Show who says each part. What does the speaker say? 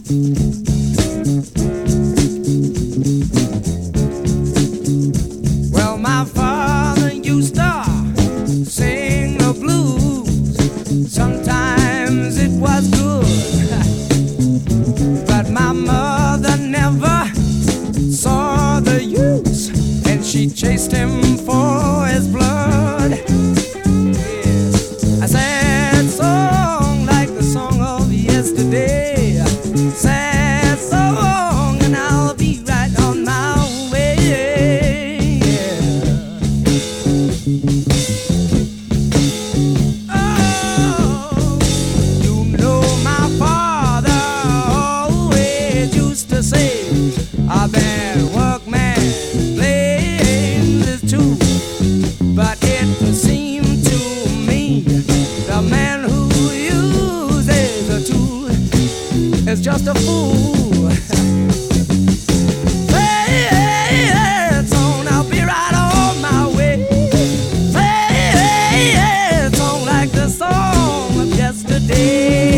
Speaker 1: Well, my father used to sing the blues. Sometimes it was good, but my mother never saw the use, and she chased him for his blood. A sad song like the song of yesterday, sad song, and I'll be right on my way. Oh, you know my father always used to say, a bad workman blames his tool, but it seemed to me the man who uses a tool is just a fool. Sad song, I'll be right on my way. Sad song like the song of yesterday.